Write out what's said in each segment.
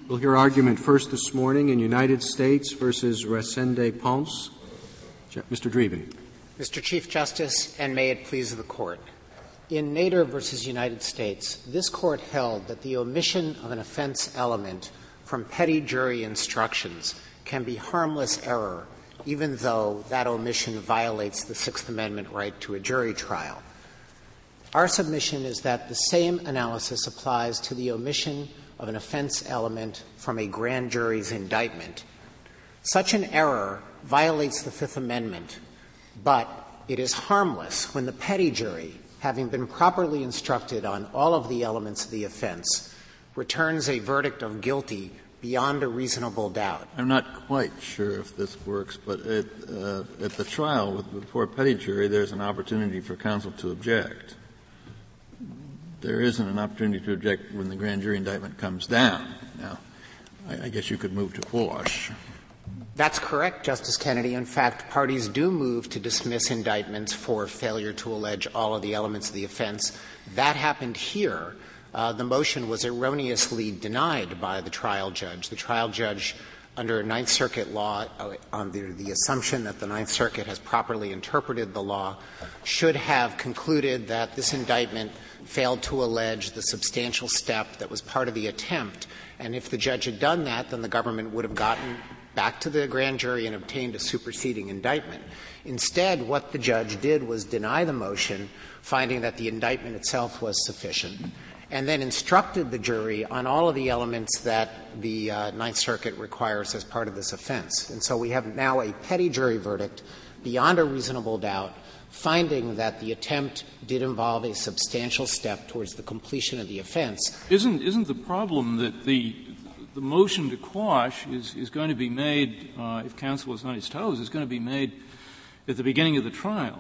We'll hear argument first this morning in United States versus Resende Ponce. Mr. Dreeben. Mr. Chief Justice, and may it please the Court. In Nader versus United States, this Court held that the omission of an offense element from petty jury instructions can be harmless error, even though that omission violates the Sixth Amendment right to a jury trial. Our submission is that the same analysis applies to the omission of an offense element from a grand jury's indictment. Such an error violates the Fifth Amendment, but it is harmless when the petty jury, having been properly instructed on all of the elements of the offense, returns a verdict of guilty beyond a reasonable doubt. I'm not quite sure if this works, but at the trial before a petty jury, there's an opportunity for counsel to object. There isn't an opportunity to object when the grand jury indictment comes down. Now, I guess you could move to quash. That's correct, Justice Kennedy. In fact, parties do move to dismiss indictments for failure to allege all of the elements of the offense. That happened here. The motion was erroneously denied by the trial judge. The trial judge, under Ninth Circuit law, under the assumption that the Ninth Circuit has properly interpreted the law, should have concluded that this indictment failed to allege the substantial step that was part of the attempt. And if the judge had done that, then the government would have gotten back to the grand jury and obtained a superseding indictment. Instead, what the judge did was deny the motion, finding that the indictment itself was sufficient, and then instructed the jury on all of the elements that the Ninth Circuit requires as part of this offense. And so we have now a petty jury verdict beyond a reasonable doubt, finding that the attempt did involve a substantial step towards the completion of the offense. Isn't the problem that the motion to quash is going to be made, if counsel is on his toes, is going to be made at the beginning of the trial?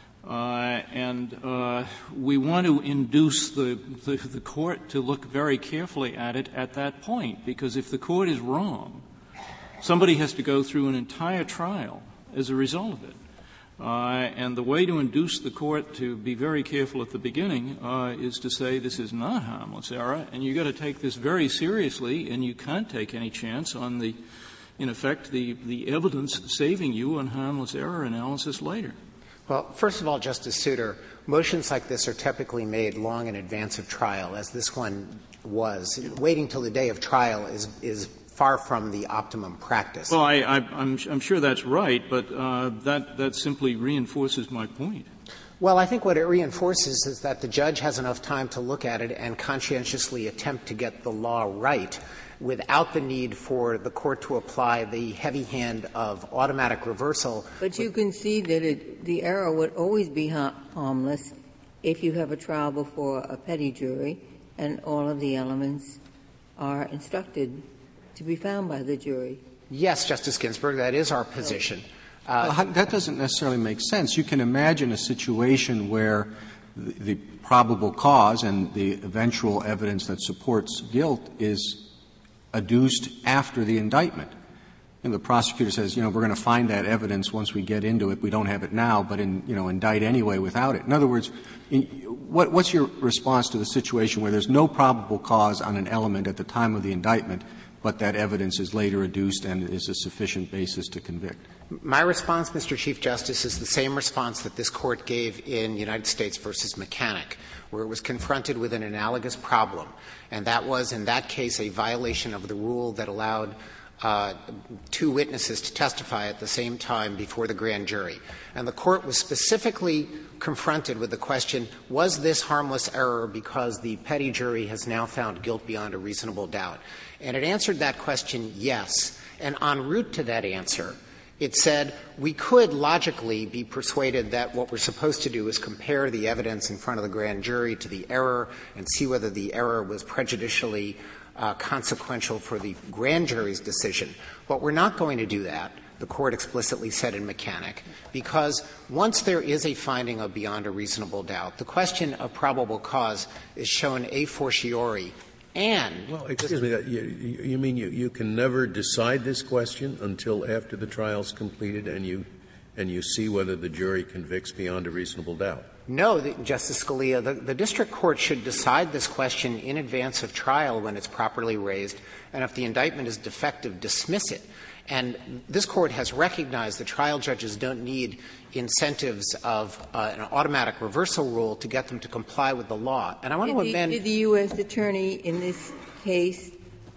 And we want to induce the court to look very carefully at it at that point, because if the court is wrong, somebody has to go through an entire trial as a result of it. And the way to induce the court to be very careful at the beginning is to say this is not harmless error, and you've got to take this very seriously, and you can't take any chance on in effect, the evidence saving you on harmless error analysis later. Well, first of all, Justice Souter, motions like this are typically made long in advance of trial, as this one was. Waiting till the day of trial is far from the optimum practice. Well, I'm sure that's right, but that simply reinforces my point. Well, I think what it reinforces is that the judge has enough time to look at it and conscientiously attempt to get the law right without the need for the court to apply the heavy hand of automatic reversal. But you can see that the error would always be harmless if you have a trial before a petty jury and all of the elements are instructed to be found by the jury. Yes, Justice Ginsburg, that is our position. That doesn't necessarily make sense. You can imagine a situation where the probable cause and the eventual evidence that supports guilt is adduced after the indictment. And the prosecutor says, we're going to find that evidence once we get into it. We don't have it now, but indict anyway without it. In other words, what's your response to the situation where there's no probable cause on an element at the time of the indictment, but that evidence is later adduced and is a sufficient basis to convict? My response, Mr. Chief Justice, is the same response that this Court gave in United States versus Mechanic, where it was confronted with an analogous problem. And that was, in that case, a violation of the rule that allowed two witnesses to testify at the same time before the grand jury. And the Court was specifically confronted with the question, was this harmless error because the petty jury has now found guilt beyond a reasonable doubt? And it answered that question, yes. And en route to that answer, it said we could logically be persuaded that what we're supposed to do is compare the evidence in front of the grand jury to the error and see whether the error was prejudicially consequential for the grand jury's decision. But we're not going to do that, the Court explicitly said in Mechanic, because once there is a finding of beyond a reasonable doubt, the question of probable cause is shown a fortiori. And well, excuse me, you mean you can never decide this question until after the trial's completed and you see whether the jury convicts beyond a reasonable doubt? No, Justice Scalia, the district court should decide this question in advance of trial when it's properly raised, and if the indictment is defective, dismiss it. And this court has recognized that trial judges don't need incentives of an automatic reversal rule to get them to comply with the law. And I want to amend — Did the U.S. attorney in this case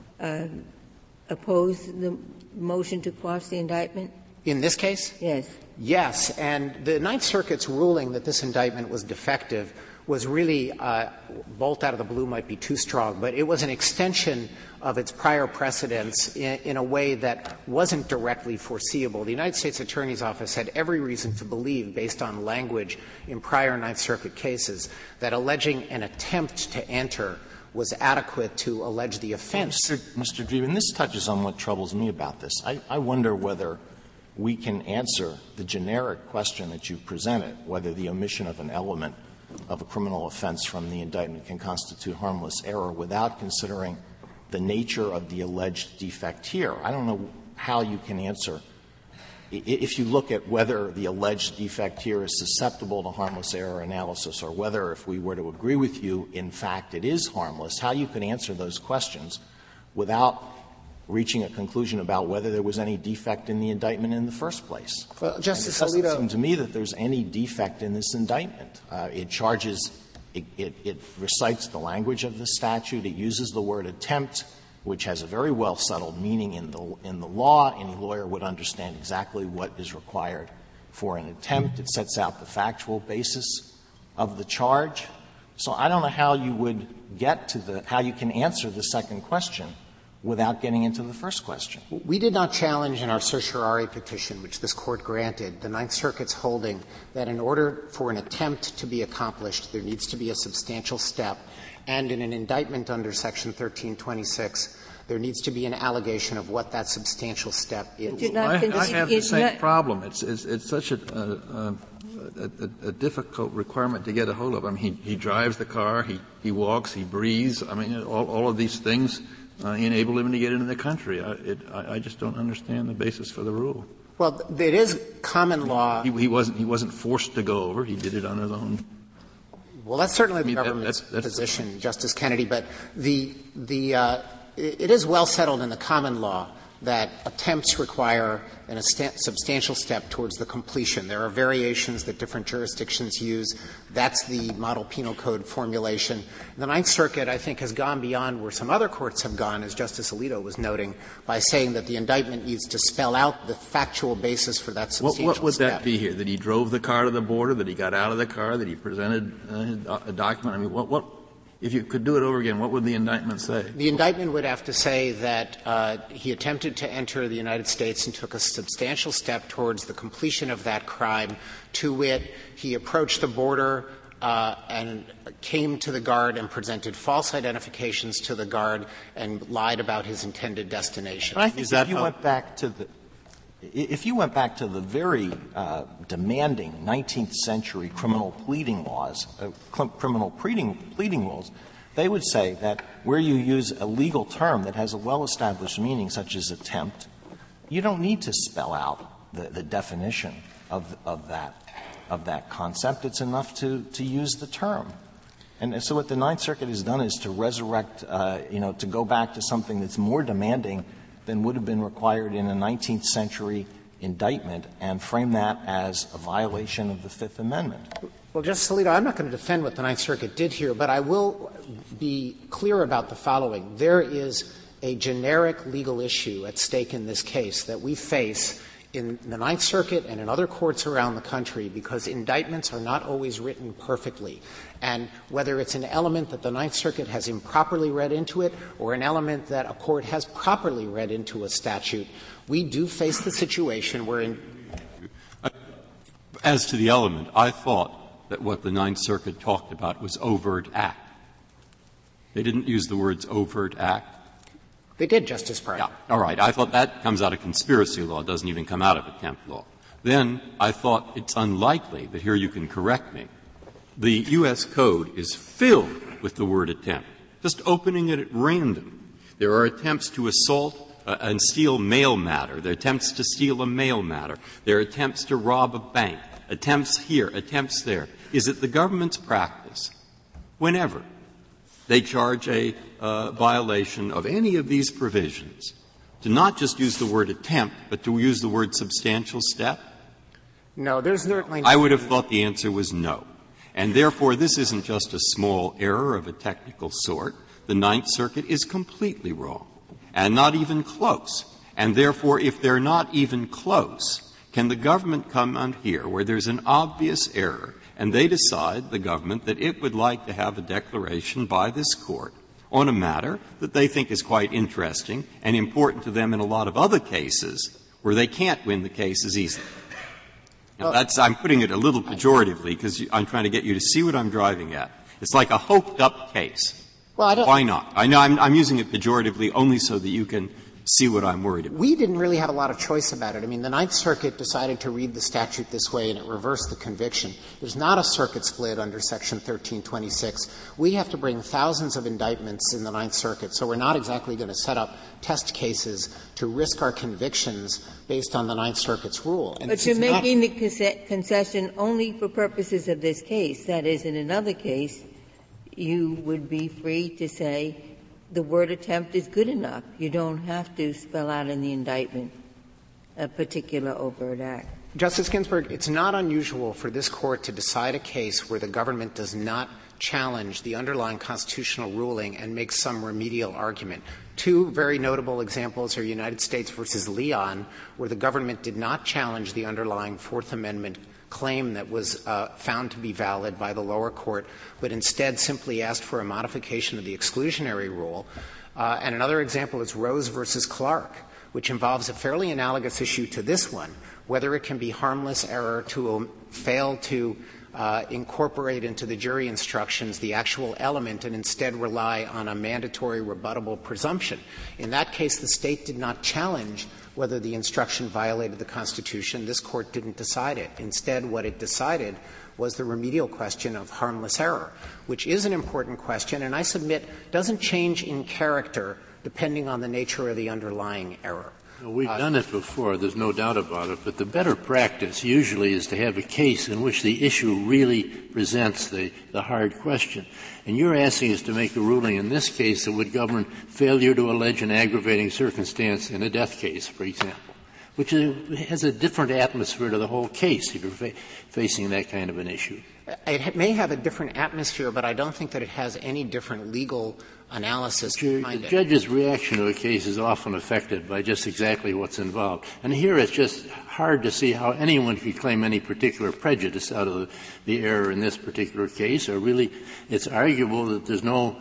oppose the motion to quash the indictment? In this case? Yes. Yes, and the Ninth Circuit's ruling that this indictment was defective was really bolt out of the blue might be too strong, but it was an extension of its prior precedents in a way that wasn't directly foreseeable. The United States Attorney's Office had every reason to believe, based on language in prior Ninth Circuit cases, that alleging an attempt to enter was adequate to allege the offense. Mr. Dreeben, this touches on what troubles me about this. I wonder whether we can answer the generic question that you presented, whether the omission of an element of a criminal offense from the indictment can constitute harmless error without considering the nature of the alleged defect here. I don't know how you can answer. If you look at whether the alleged defect here is susceptible to harmless error analysis, or whether, if we were to agree with you, in fact it is harmless, how you can answer those questions without reaching a conclusion about whether there was any defect in the indictment in the first place. Well, Justice Alito, it doesn't seem to me that there's any defect in this indictment. It charges — it recites the language of the statute. It uses the word attempt, which has a very well settled meaning in the law. Any lawyer would understand exactly what is required for an attempt. It sets out the factual basis of the charge. So I don't know how you would get to how you can answer the second question without getting into the first question. We did not challenge in our certiorari petition, which this Court granted, the Ninth Circuit's holding that in order for an attempt to be accomplished, there needs to be a substantial step, and in an indictment under Section 1326, there needs to be an allegation of what that substantial step is. I have the same problem. It's such a difficult requirement to get a hold of. I mean, he drives the car, he walks, he breathes. I mean, all of these things enable him to get into the country. I just don't understand the basis for the rule. Well, it is common law. He wasn't forced to go over. He did it on his own. Well, that's certainly the government's position, Justice Kennedy. But it is well settled in the common law that attempts require a substantial step towards the completion. There are variations that different jurisdictions use. That's the model penal code formulation. The Ninth Circuit, I think, has gone beyond where some other courts have gone, as Justice Alito was noting, by saying that the indictment needs to spell out the factual basis for that substantial What would step. that be here? That he drove the car to the border, that he got out of the car, that he presented a document? I mean, what if you could do it over again, what would the indictment say? The indictment would have to say that he attempted to enter the United States and took a substantial step towards the completion of that crime, to wit, he approached the border and came to the guard and presented false identifications to the guard and lied about his intended destination. But I think if you went back to the very demanding 19th century criminal pleading laws, criminal pleading rules, they would say that where you use a legal term that has a well-established meaning, such as attempt, you don't need to spell out the definition of that concept. It's enough to use the term. And so what the Ninth Circuit has done is to resurrect, to go back to something that's more demanding than would have been required in a 19th century indictment and frame that as a violation of the Fifth Amendment. Well, Justice Alito, I'm not going to defend what the Ninth Circuit did here, but I will be clear about the following. There is a generic legal issue at stake in this case that we face in the Ninth Circuit and in other courts around the country, because indictments are not always written perfectly. And whether it's an element that the Ninth Circuit has improperly read into it or an element that a court has properly read into a statute, we do face the situation where as to the element, I thought that what the Ninth Circuit talked about was overt act. They didn't use the words overt act. They did, Justice Breyer. Yeah. All right. I thought that comes out of conspiracy law. It doesn't even come out of attempt law. Then I thought it's unlikely, but here you can correct me. The U.S. Code is filled with the word attempt, just opening it at random. There are attempts to assault and steal mail matter. There are attempts to steal a mail matter. There are attempts to rob a bank. attempts here, attempts there. Is it the government's practice, whenever they charge a violation of any of these provisions, to not just use the word attempt, but to use the word substantial step? No, there's certainly. I would have thought the answer was no. And therefore, this isn't just a small error of a technical sort. The Ninth Circuit is completely wrong and not even close. And therefore, if they're not even close, can the government come on here where there's an obvious error and they decide, the government, that it would like to have a declaration by this Court on a matter that they think is quite interesting and important to them in a lot of other cases where they can't win the cases easily? Now, I'm putting it a little pejoratively because I'm trying to get you to see what I'm driving at. It's like a hoped-up case. Well, why not? I know I'm using it pejoratively only so that you can see what I'm worried about. We didn't really have a lot of choice about it. I mean, the Ninth Circuit decided to read the statute this way, and it reversed the conviction. There's not a circuit split under Section 1326. We have to bring thousands of indictments in the Ninth Circuit, so we're not exactly going to set up test cases to risk our convictions based on the Ninth Circuit's rule. And but you're making the concession only for purposes of this case. That is, in another case, you would be free to say the word attempt is good enough. You don't have to spell out in the indictment a particular overt act. Justice Ginsburg, it's not unusual for this Court to decide a case where the government does not challenge the underlying constitutional ruling and make some remedial argument. Two very notable examples are United States versus Leon, where the government did not challenge the underlying Fourth Amendment claim that was found to be valid by the lower court, but instead simply asked for a modification of the exclusionary rule. And another example is Rose versus Clark, which involves a fairly analogous issue to this one, whether it can be harmless error to fail to incorporate into the jury instructions the actual element and instead rely on a mandatory rebuttable presumption. In that case, the State did not challenge whether the instruction violated the Constitution. This Court didn't decide it. Instead, what it decided was the remedial question of harmless error, which is an important question, and I submit doesn't change in character depending on the nature of the underlying error. We've done it before, there's no doubt about it, but the better practice usually is to have a case in which the issue really presents the hard question. And you're asking us to make a ruling in this case that would govern failure to allege an aggravating circumstance in a death case, for example, which has a different atmosphere to the whole case if you're facing that kind of an issue. It may have a different atmosphere, but I don't think that it has any different legal analysis behind it. The judge's reaction to a case is often affected by just exactly what's involved. And here it's just hard to see how anyone could claim any particular prejudice out of the error in this particular case, or really it's arguable that there's no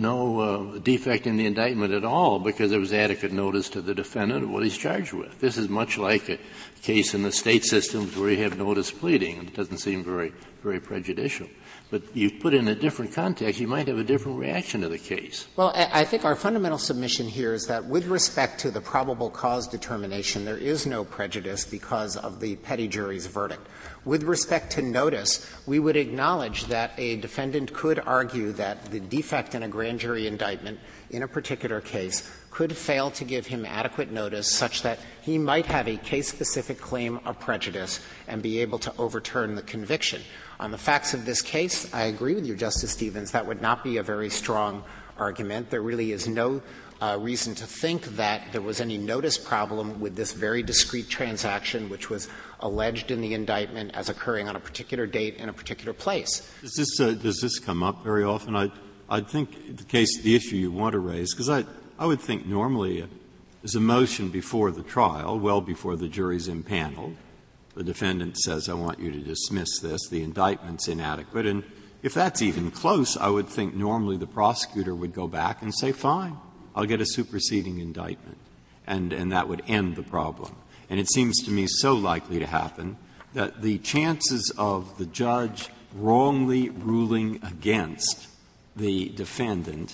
defect in the indictment at all because there was adequate notice to the defendant of what he's charged with. This is much like a case in the state systems where you have notice pleading. It doesn't seem very prejudicial. But you put in a different context, you might have a different reaction to the case. Well, I think our fundamental submission here is that with respect to the probable cause determination, there is no prejudice because of the petty jury's verdict. With respect to notice, we would acknowledge that a defendant could argue that the defect in a grand jury indictment in a particular case could fail to give him adequate notice such that he might have a case-specific claim of prejudice and be able to overturn the conviction. On the facts of this case, I agree with you, Justice Stevens, that would not be a very strong argument. There really is no reason to think that there was any notice problem with this very discrete transaction which was alleged in the indictment as occurring on a particular date in a particular place. Does this come up very often? I think the issue you want to raise, because I would think normally there's a motion before the trial, well before the jury's impaneled. The defendant says, I want you to dismiss this. The indictment's inadequate. And if that's even close, I would think normally the prosecutor would go back and say, fine, I'll get a superseding indictment. And that would end the problem. And it seems to me so likely to happen that the chances of the judge wrongly ruling against the defendant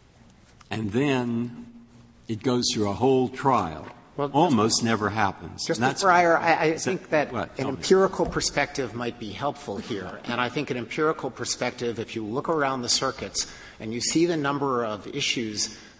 and then it goes through a whole trial almost never happens. Justice Breyer, I think that an empirical perspective might be helpful here. And I think an empirical perspective, if you look around the circuits and you see the number of issues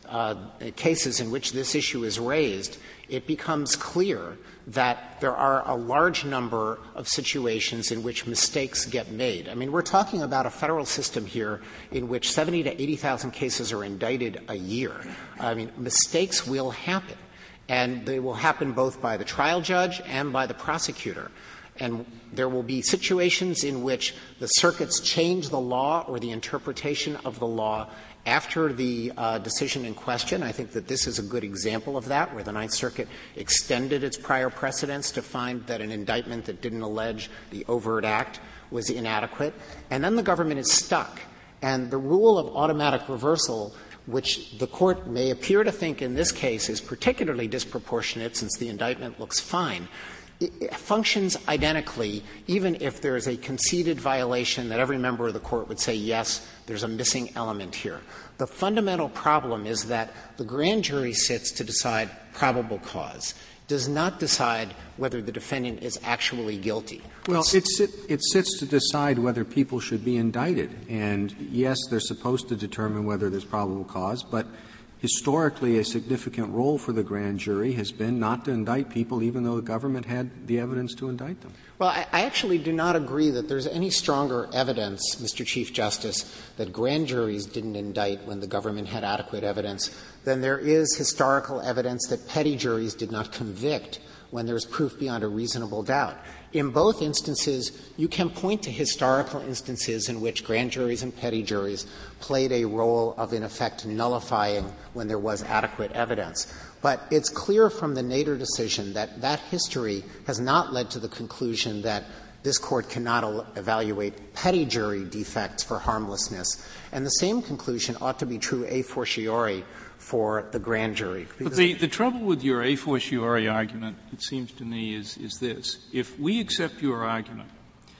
cases in which this issue is raised, it becomes clear that there are a large number of situations in which mistakes get made. I mean, we're talking about a federal system here in which 70 to 80,000 cases are indicted a year. I mean, mistakes will happen, and they will happen both by the trial judge and by the prosecutor. And there will be situations in which the circuits change the law or the interpretation of the law after the decision in question. I think that this is a good example of that, where the Ninth Circuit extended its prior precedents to find that an indictment that didn't allege the overt act was inadequate. And then the government is stuck. And the rule of automatic reversal, which the Court may appear to think in this case is particularly disproportionate since the indictment looks fine, it functions identically even if there is a conceded violation that every member of the Court would say, yes, there's a missing element here. The fundamental problem is that the grand jury sits to decide probable cause, does not decide whether the defendant is actually guilty. Well, it sits to decide whether people should be indicted. And, yes, they're supposed to determine whether there's probable cause, but historically a significant role for the grand jury has been not to indict people even though the government had the evidence to indict them. Well, I actually do not agree that there's any stronger evidence, Mr. Chief Justice, that grand juries didn't indict when the government had adequate evidence than there is historical evidence that petty juries did not convict when there's proof beyond a reasonable doubt. In both instances, you can point to historical instances in which grand juries and petty juries played a role of, in effect, nullifying when there was adequate evidence. But it's clear from the Nader decision that that history has not led to the conclusion that this Court cannot evaluate petty jury defects for harmlessness. And the same conclusion ought to be true a fortiori for the grand jury. The trouble with your a fortiori argument, it seems to me, is this. If we accept your argument,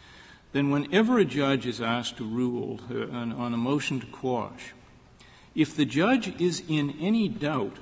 then whenever a judge is asked to rule on a motion to quash, if the judge is in any doubt,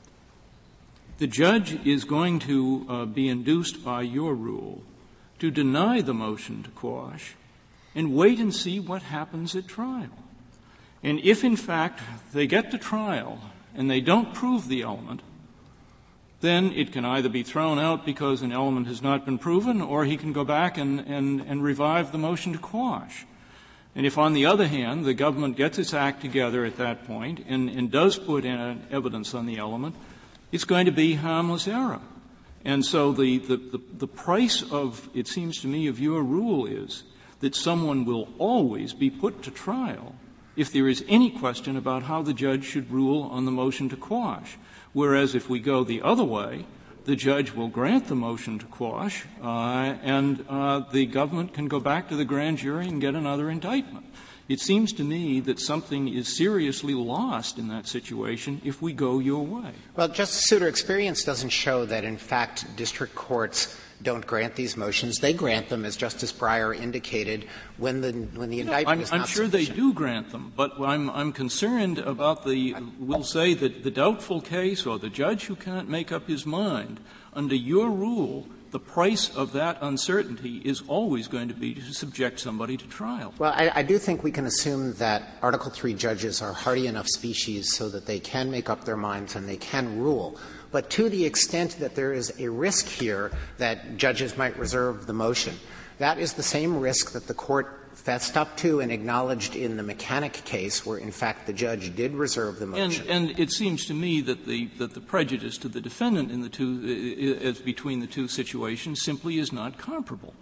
the judge is going to be induced by your rule to deny the motion to quash and wait and see what happens at trial. And if, in fact, they get to trial and they don't prove the element, then it can either be thrown out because an element has not been proven, or he can go back and revive the motion to quash. And if, on the other hand, the government gets its act together at that point and does put in evidence on the element, it's going to be harmless error. And so the price of, it seems to me, of your rule is that someone will always be put to trial if there is any question about how the judge should rule on the motion to quash. Whereas if we go the other way, the judge will grant the motion to quash, and the government can go back to the grand jury and get another indictment. It seems to me that something is seriously lost in that situation if we go your way. Well, Justice Souter, experience doesn't show that, in fact, district courts don't grant these motions. They grant them, as Justice Breyer indicated, when the indictment is not I'm sure sufficient. they do grant them, but I'm concerned about we'll say that the doubtful case or the judge who can't make up his mind. Under your rule, the price of that uncertainty is always going to be to subject somebody to trial. Well, I do think we can assume that Article III judges are hardy enough species so that they can make up their minds and they can rule. But to the extent that there is a risk here that judges might reserve the motion, that is the same risk that the Court fessed up to and acknowledged in the Mechanic case, where, in fact, the judge did reserve the motion. And it seems to me that the prejudice to the defendant in the two as between the two situations simply is not comparable.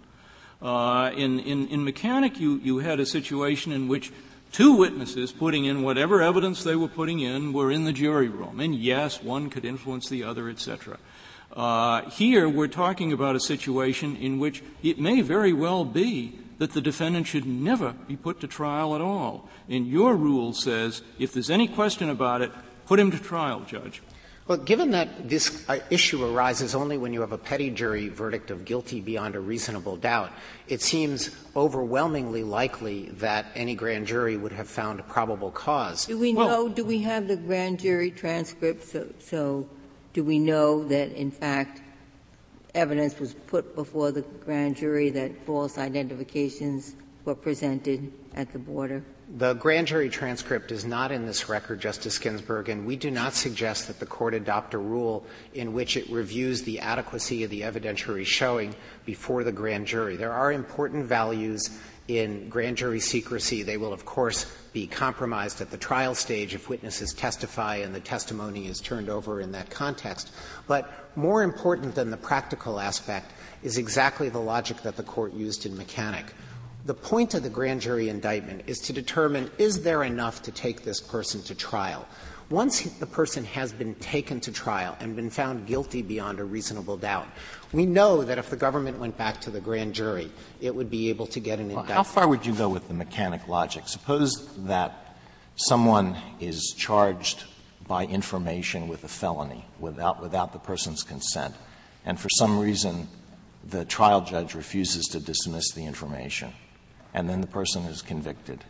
In Mechanic, you had a situation in which two witnesses putting in whatever evidence they were putting in were in the jury room. And yes, one could influence the other, etc. Here we're talking about a situation in which it may very well be that the defendant should never be put to trial at all. And your rule says if there's any question about it, put him to trial, Judge. Well, given that this issue arises only when you have a petty jury verdict of guilty beyond a reasonable doubt, it seems overwhelmingly likely that any grand jury would have found a probable cause. Do we know, do we have the grand jury transcript? So do we know that, in fact, evidence was put before the grand jury that false identifications were presented at the border? The grand jury transcript is not in this record, Justice Ginsburg, and we do not suggest that the Court adopt a rule in which it reviews the adequacy of the evidentiary showing before the grand jury. There are important values in grand jury secrecy. They will, of course, be compromised at the trial stage if witnesses testify and the testimony is turned over in that context. But more important than the practical aspect is exactly the logic that the Court used in Mechanic. The point of the grand jury indictment is to determine, is there enough to take this person to trial? Once the person has been taken to trial and been found guilty beyond a reasonable doubt, we know that if the government went back to the grand jury, it would be able to get an indictment. How far would you go with the Mechanic logic? Suppose that someone is charged by information with a felony without the person's consent, and for some reason the trial judge refuses to dismiss the information, and then the person is convicted.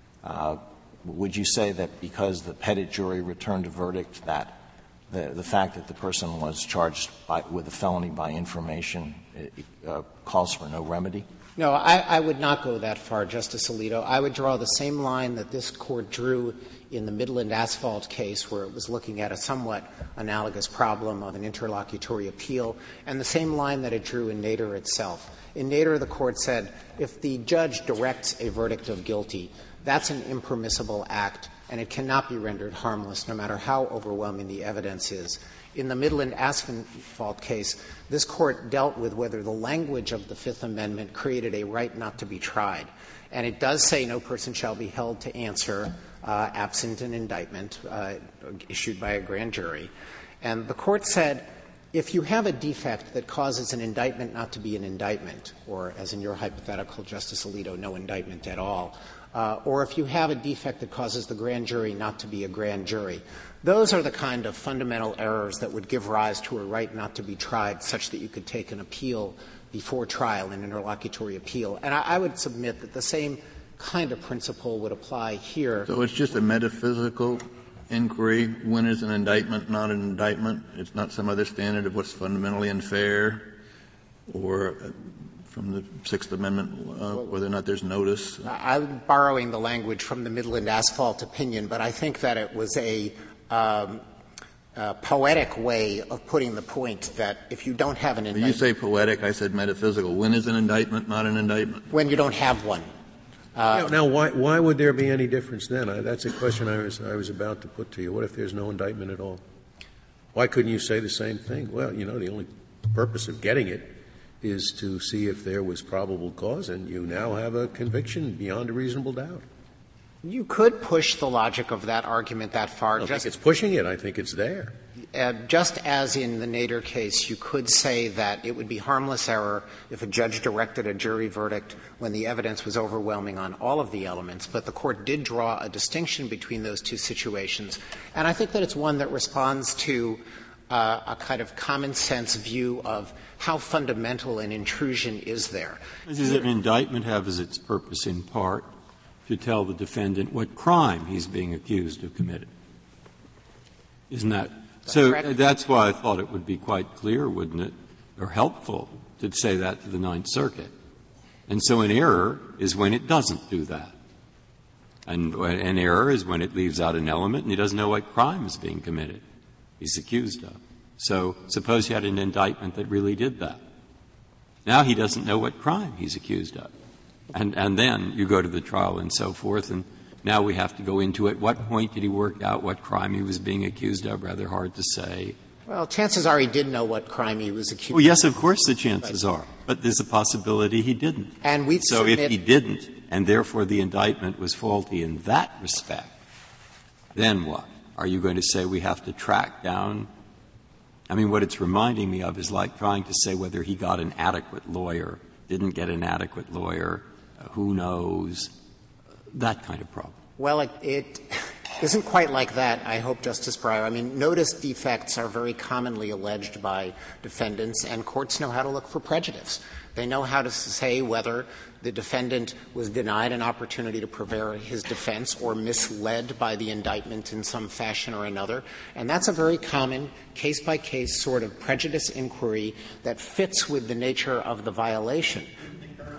Would you say that because the Petit jury returned a verdict that the fact that the person was charged with a felony by information calls for no remedy? No, I would not go that far, Justice Alito. I would draw the same line that this Court drew in the Midland Asphalt case, where it was looking at a somewhat analogous problem of an interlocutory appeal, and the same line that it drew in Nader itself. In Nader, the Court said, if the judge directs a verdict of guilty, that's an impermissible act, and it cannot be rendered harmless, no matter how overwhelming the evidence is. In the Midland Asphalt case, this Court dealt with whether the language of the Fifth Amendment created a right not to be tried. And it does say no person shall be held to answer absent an indictment issued by a grand jury. And the Court said, if you have a defect that causes an indictment not to be an indictment, or as in your hypothetical, Justice Alito, no indictment at all, or if you have a defect that causes the grand jury not to be a grand jury, those are the kind of fundamental errors that would give rise to a right not to be tried, such that you could take an appeal before trial, an interlocutory appeal. And I would submit that the same kind of principle would apply here. So it's just a metaphysical inquiry. When is an indictment not an indictment? It's not some other standard of what's fundamentally unfair, or from the Sixth Amendment, whether or not there's notice. I'm borrowing the language from the Midland Asphalt opinion, but I think that it was a poetic way of putting the point that if you don't have an indictment. You say poetic, I said metaphysical. When is an indictment not an indictment? When you don't have one. Now, why would there be any difference then? That's a question I was about to put to you. What if there's no indictment at all? Why couldn't you say the same thing? Well, the only purpose of getting it is to see if there was probable cause, and you now have a conviction beyond a reasonable doubt. You could push the logic of that argument that far. I don't think it's pushing it. I think it's there. Just as in the Nader case, you could say that it would be harmless error if a judge directed a jury verdict when the evidence was overwhelming on all of the elements, but the Court did draw a distinction between those two situations. And I think that it's one that responds to a kind of common-sense view of how fundamental an intrusion is there. Does an indictment have as its purpose, in part, to tell the defendant what crime he's being accused of committing? Isn't that? So that's why I thought it would be quite clear, wouldn't it, or helpful to say that to the Ninth Circuit. And so an error is when it doesn't do that. And an error is when it leaves out an element and he doesn't know what crime is being committed, he's accused of. So suppose you had an indictment that really did that. Now he doesn't know what crime he's accused of. And then you go to the trial and so forth, and now we have to go into at what point did he work out what crime he was being accused of? Rather hard to say. Well, chances are he did know what crime he was accused of. Well, yes, of course the chances are. But there's a possibility he didn't. And we'd so if he didn't, and therefore the indictment was faulty in that respect, then what? Are you going to say we have to track down? I mean, what it's reminding me of is like trying to say whether he got an adequate lawyer, didn't get an adequate lawyer, who knows, that kind of problem. Well, it isn't quite like that, I hope, Justice Breyer. I mean, notice defects are very commonly alleged by defendants, and courts know how to look for prejudice. They know how to say whether the defendant was denied an opportunity to prepare his defense or misled by the indictment in some fashion or another. And that's a very common case-by-case sort of prejudice inquiry that fits with the nature of the violation.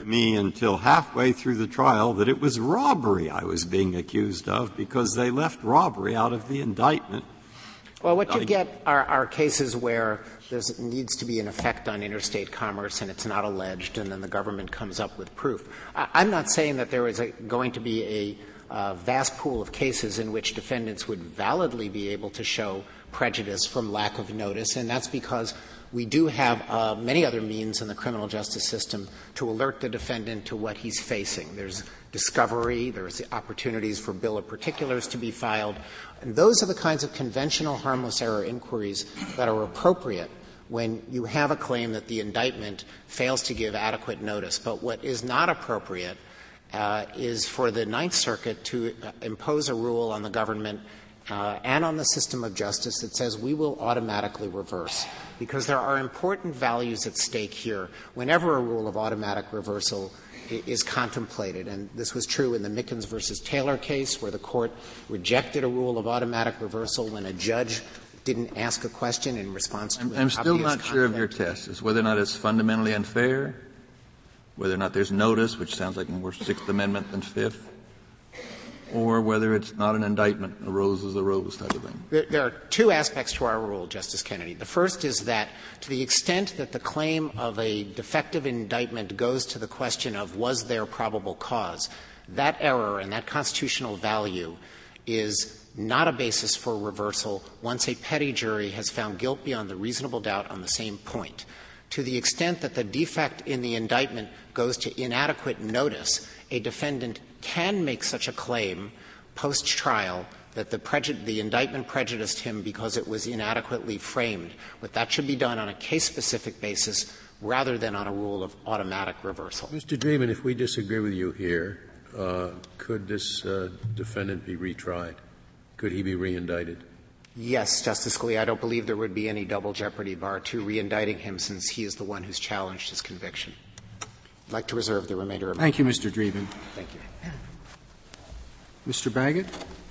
me until halfway through the trial that it was robbery I was being accused of because they left robbery out of the indictment. Well, what you get are cases where there needs to be an effect on interstate commerce and it's not alleged, and then the government comes up with proof. I'm not saying that there is going to be a vast pool of cases in which defendants would validly be able to show prejudice from lack of notice, and that's because we do have many other means in the criminal justice system to alert the defendant to what he's facing. There's discovery, there's opportunities for bill of particulars to be filed, and those are the kinds of conventional harmless error inquiries that are appropriate when you have a claim that the indictment fails to give adequate notice. But what is not appropriate is for the Ninth Circuit to impose a rule on the government and on the system of justice that says we will automatically reverse, because there are important values at stake here whenever a rule of automatic reversal is contemplated. And this was true in the Mickens versus Taylor case, where the court rejected a rule of automatic reversal when a judge didn't ask a question in response to an obvious I'm still not conflict. sure of your test, is whether or not it's fundamentally unfair, whether or not there's notice, which sounds like more Sixth Amendment than Fifth, or whether it's not an indictment, a rose is a rose type of thing. There are two aspects to our rule, Justice Kennedy. The first is that to the extent that the claim of a defective indictment goes to the question of was there probable cause, that error and that constitutional value is not a basis for reversal once a petty jury has found guilt beyond the reasonable doubt on the same point. To the extent that the defect in the indictment goes to inadequate notice, a defendant can make such a claim post-trial that the indictment prejudiced him because it was inadequately framed. But that should be done on a case-specific basis rather than on a rule of automatic reversal. Mr. Dreeben, if we disagree with you here, could this defendant be retried? Could he be reindicted? Yes, Justice Scalia. I don't believe there would be any double jeopardy bar to reindicting him, since he is the one who's challenged his conviction. I'd like to reserve the remainder of my time. Thank you, Mr. Dreeben. Thank you. Mr. Baggett?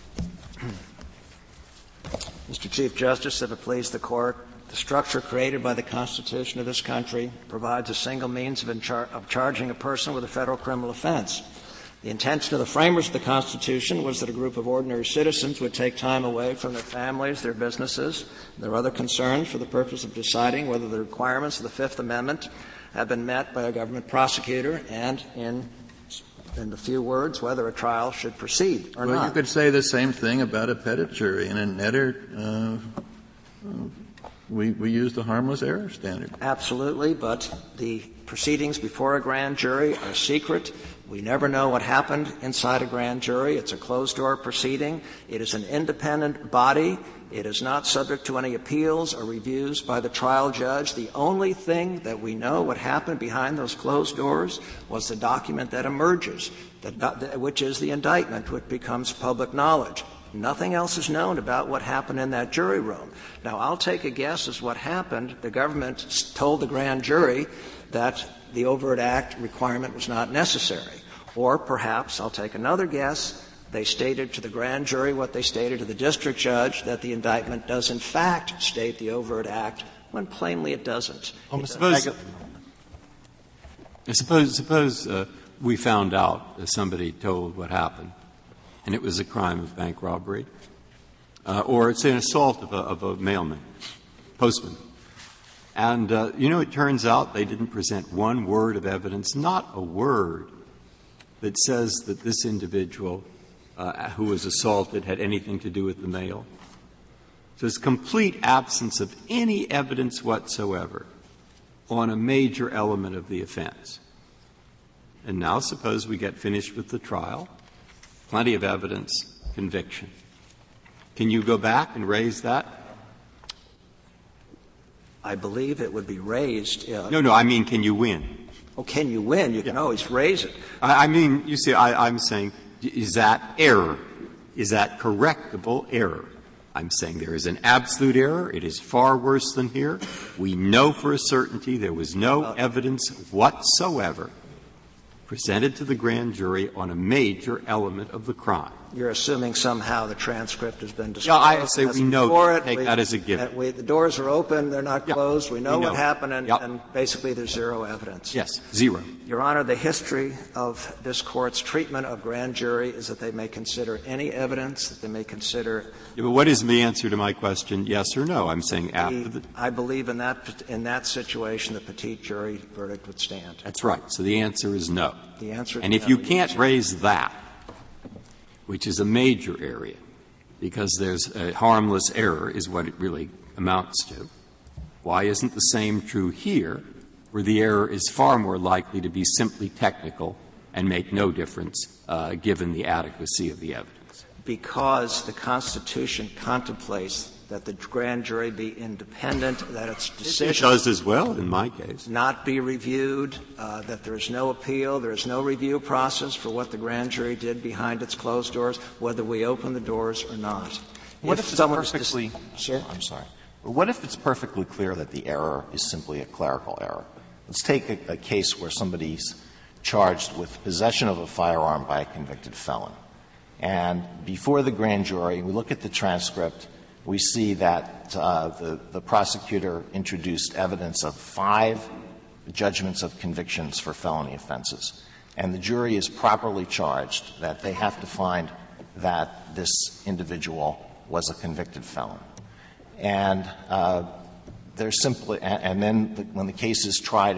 Mr. Chief Justice, if it please the Court, the structure created by the Constitution of this country provides a single means of charging a person with a federal criminal offense. The intention of the framers of the Constitution was that a group of ordinary citizens would take time away from their families, their businesses, and their other concerns for the purpose of deciding whether the requirements of the Fifth Amendment have been met by a government prosecutor and, in a few words, whether a trial should proceed or not. Well, you could say the same thing about a petit jury. And in Netter, we use the harmless error standard. Absolutely, but the proceedings before a grand jury are secret. We never know what happened inside a grand jury. It's a closed-door proceeding. It is an independent body. It is not subject to any appeals or reviews by the trial judge. The only thing that we know what happened behind those closed doors was the document that emerges, which is the indictment, which becomes public knowledge. Nothing else is known about what happened in that jury room. Now, I'll take a guess as what happened. The government told the grand jury that the overt act requirement was not necessary. Or perhaps, I'll take another guess, they stated to the grand jury what they stated to the district judge, that the indictment does in fact state the overt act, when plainly it doesn't. Suppose we found out that somebody told what happened, and it was a crime of bank robbery, or it's an assault of a mailman, postman. And, it turns out they didn't present one word of evidence, not a word, that says that this individual who was assaulted had anything to do with the mail. So there's complete absence of any evidence whatsoever on a major element of the offense. And now suppose we get finished with the trial, plenty of evidence, conviction. Can you go back and raise that? I believe it would be raised. No, I mean, can you win? Oh, can you win? You can always raise it. I mean, you see, I'm saying, is that error? Is that correctable error? I'm saying there is an absolute error. It is far worse than here. We know for a certainty there was no evidence whatsoever presented to the grand jury on a major element of the crime. You're assuming somehow the transcript has been disclosed. Yeah, I say we know. Take that as a given. The doors are open. They're not closed. We know what happened, and basically there's zero evidence. Yes, zero. Your Honor, the history of this Court's treatment of grand jury is that they may consider any evidence, that they may consider — but what is the answer to my question, yes or no? I'm saying after I believe in that situation, the petite jury verdict would stand. That's right. So the answer is no. The answer and if you can't raise that, which is a major area, because there's a harmless error is what it really amounts to, why isn't the same true here, where the error is far more likely to be simply technical and make no difference given the adequacy of the evidence? Because the Constitution contemplates that the grand jury be independent, that its decision it does as well in my case not be reviewed, that there is no appeal, there is no review process for what the grand jury did behind its closed doors, whether we open the doors or not. What if it's perfectly — Sir? I'm sorry. What if it's perfectly clear that the error is simply a clerical error? Let's take a case where somebody's charged with possession of a firearm by a convicted felon. And before the grand jury, we look at the transcript, we see that the prosecutor introduced evidence of 5 judgments of convictions for felony offenses. And the jury is properly charged that they have to find that this individual was a convicted felon. And there's simply — and then when the case is tried,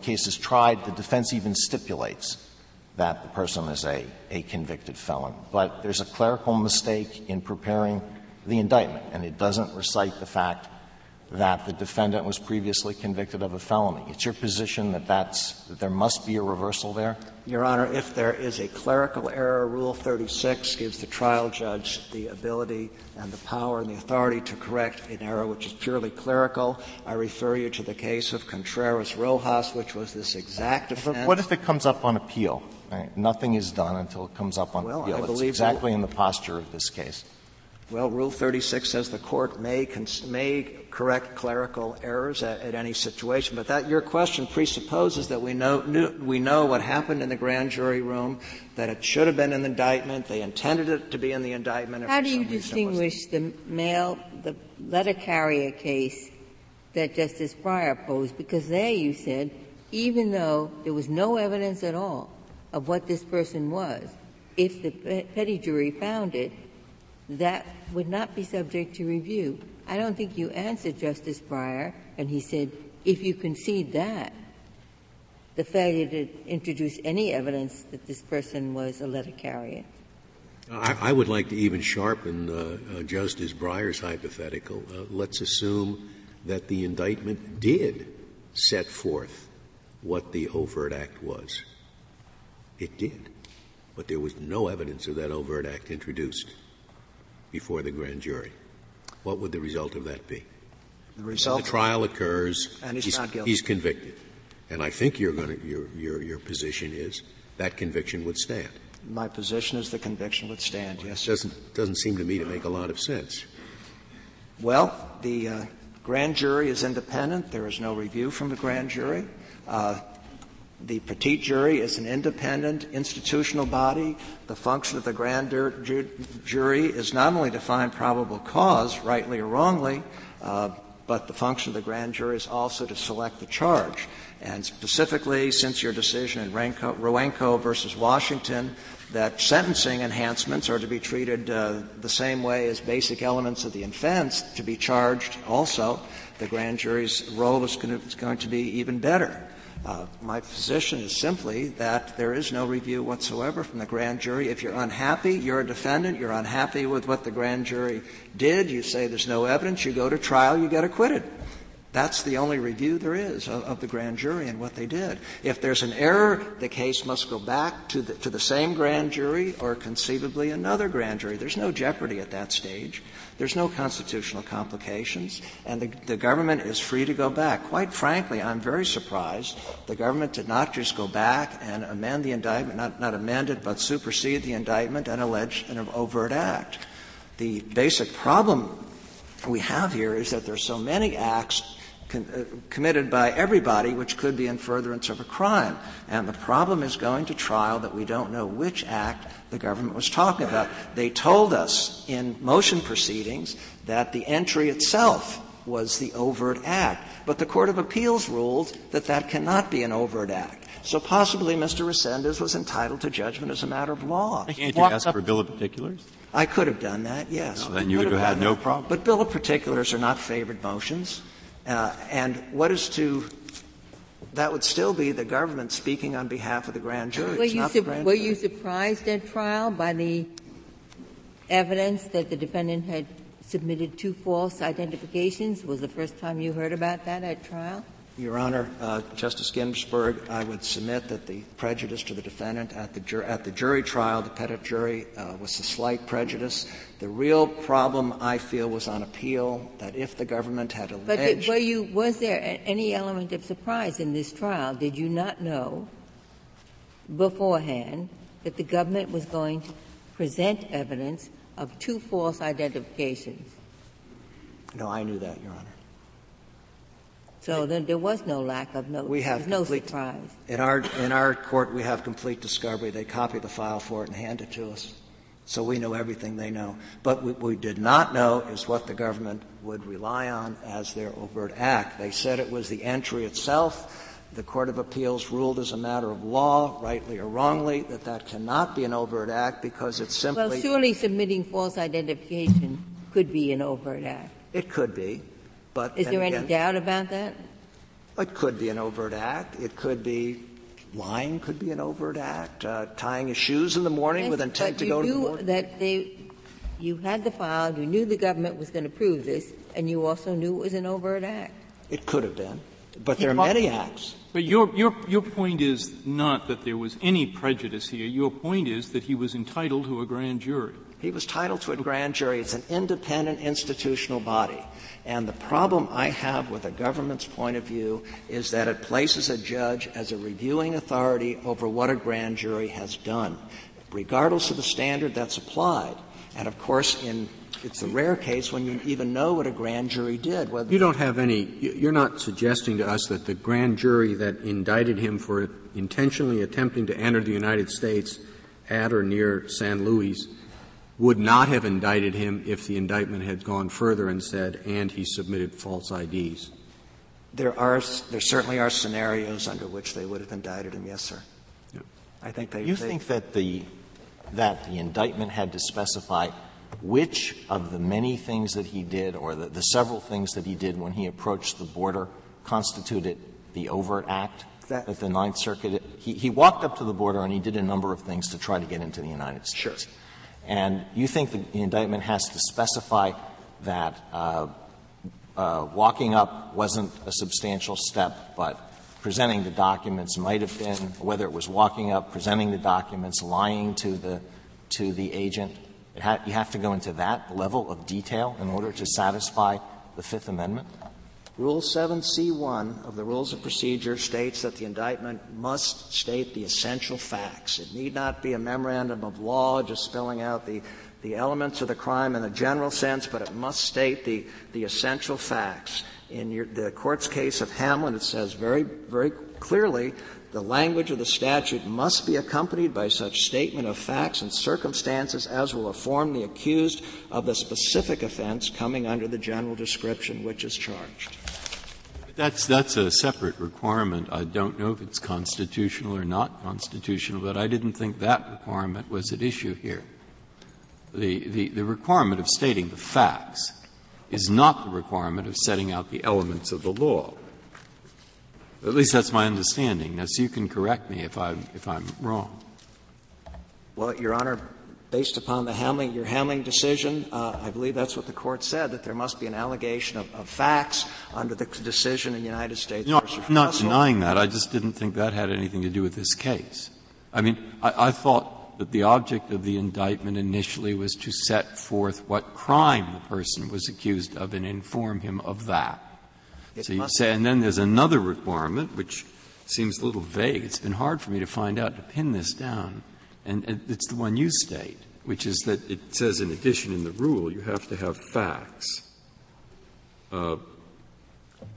the defense even stipulates that the person is a convicted felon. But there's a clerical mistake in preparing the indictment, and it doesn't recite the fact that the defendant was previously convicted of a felony. It's your position that that there must be a reversal there? Your Honor, if there is a clerical error, Rule 36 gives the trial judge the ability and the power and the authority to correct an error which is purely clerical. I refer you to the case of Contreras-Rojas, which was this exact offense. But what if it comes up on appeal? Right? Nothing is done until it comes up on appeal. It's exactly in the posture of this case. Well, Rule 36 says the Court may correct clerical errors at any situation, but that your question presupposes that we know what happened in the grand jury room, that it should have been in the indictment, they intended it to be in the indictment. How do you distinguish the letter carrier case that Justice Breyer posed? Because there you said, even though there was no evidence at all of what this person was, if the petty jury found it, that would not be subject to review. I don't think you answered Justice Breyer, and he said, if you concede that, the failure to introduce any evidence that this person was a letter carrier. I would like to even sharpen Justice Breyer's hypothetical. Let's assume that the indictment did set forth what the overt act was. It did. But there was no evidence of that overt act introduced before the grand jury. What would the result of that be? The result? The trial occurs, and he's not guilty. He's convicted. And I think your position is that conviction would stand. My position is the conviction would stand, yes. Doesn't seem to me to make a lot of sense. Well, the grand jury is independent. There is no review from the grand jury. The petite jury is an independent institutional body. The function of the grand jury is not only to find probable cause, rightly or wrongly, but the function of the grand jury is also to select the charge. And specifically, since your decision in Roenko versus Washington, that sentencing enhancements are to be treated the same way as basic elements of the offense to be charged also, the grand jury's role is going to be even better. My position is simply that there is no review whatsoever from the grand jury. If you're unhappy, you're a defendant, you're unhappy with what the grand jury did, you say there's no evidence, you go to trial, you get acquitted. That's the only review there is of the grand jury and what they did. If there's an error, the case must go back to the same grand jury or conceivably another grand jury. There's no jeopardy at that stage. There's no constitutional complications, and the government is free to go back. Quite frankly, I'm very surprised the government did not just go back and amend the indictment, not amend it, but supersede the indictment and allege an overt act. The basic problem we have here is that there are so many acts committed by everybody, which could be in furtherance of a crime. And the problem is going to trial that we don't know which act the government was talking about. They told us in motion proceedings that the entry itself was the overt act, but the Court of Appeals ruled that that cannot be an overt act. So possibly Mr. Resendez was entitled to judgment as a matter of law. Can't you ask for a bill of particulars? I could have done that, yes. No, then you would have had no problem. But bill of particulars are not favored motions. And what is that would still be the government speaking on behalf of the grand jury. Were you surprised at trial by the evidence that the defendant had submitted 2 false identifications? Was the first time you heard about that at trial? Your Honor, Justice Ginsburg, I would submit that the prejudice to the defendant at the jury trial, the petit jury, was a slight prejudice. The real problem, I feel, was on appeal, that if the government had alleged— But was there any element of surprise in this trial? Did you not know beforehand that the government was going to present evidence of 2 false identifications? No, I knew that, Your Honor. So then there was no lack of no surprise. In our court, we have complete discovery. They copy the file for it and hand it to us. So we know everything they know. But what we did not know is what the government would rely on as their overt act. They said it was the entry itself. The Court of Appeals ruled as a matter of law, rightly or wrongly, that that cannot be an overt act because it's simply— Well, surely submitting false identification could be an overt act. It could be. But is there any doubt about that? It could be an overt act. It could be lying could be an overt act. Tying his shoes in the morning with intent to go to the board. That you had the file, you knew the government was going to prove this, and you also knew it was an overt act. It could have been. But there are many acts. But your point is not that there was any prejudice here. Your point is that he was entitled to a grand jury. He was entitled to a grand jury. It's an independent institutional body. And the problem I have with the government's point of view is that it places a judge as a reviewing authority over what a grand jury has done, regardless of the standard that's applied. And, of course, it's a rare case when you even know what a grand jury did. You don't have you're not suggesting to us that the grand jury that indicted him for intentionally attempting to enter the United States at or near San Luis would not have indicted him if the indictment had gone further and said, and he submitted false IDs. There certainly are scenarios under which they would have indicted him, yes, sir. Yeah. I think You think that the indictment had to specify which of the many things that he did or the several things that he did when he approached the border constituted the overt act that the Ninth Circuit — he walked up to the border and he did a number of things to try to get into the United States. Sure. And you think the indictment has to specify that walking up wasn't a substantial step, but presenting the documents might have been, whether it was walking up, presenting the documents, lying to the agent. You have to go into that level of detail in order to satisfy the Fifth Amendment? Rule 7C1 of the Rules of Procedure states that the indictment must state the essential facts. It need not be a memorandum of law just spelling out the elements of the crime in a general sense, but it must state the essential facts. In the Court's case of Hamlin, it says very, very clearly the language of the statute must be accompanied by such statement of facts and circumstances as will inform the accused of the specific offense coming under the general description which is charged. That's a separate requirement. I don't know if it's constitutional or not constitutional, but I didn't think that requirement was at issue here. The requirement of stating the facts is not the requirement of setting out the elements of the law. At least that's my understanding. Now, so you can correct me if I'm wrong. Well, Your Honor, based upon your Hamlin decision, I believe that's what the Court said, that there must be an allegation of facts under the decision in the United States No, versus I'm not Russell. denying that. I just didn't think that had anything to do with this case. I mean, I thought that the object of the indictment initially was to set forth what crime the person was accused of and inform him of that. So you say, and then there's another requirement, which seems a little vague. It's been hard for me to find out, to pin this down. And it's the one you state, which is that it says in addition in the rule you have to have facts.